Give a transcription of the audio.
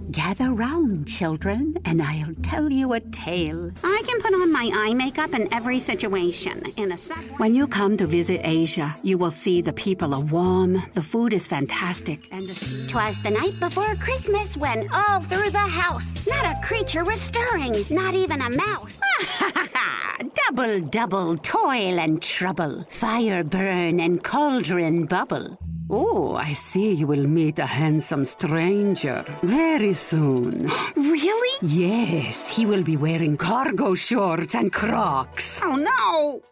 Gather round, children, and I'll tell you a tale. I can put on my eye makeup in every situation. In a subway. When you come to visit Asia, you will see the people are warm, the food is fantastic, and 'Twas the night before Christmas when all through the house, not a creature was stirring, not even a mouse. double, double, toil and trouble, fire burn and cauldron bubble. Oh, I see you will meet a handsome stranger very soon. Really? Yes, he will be wearing cargo shorts and Crocs. Oh no!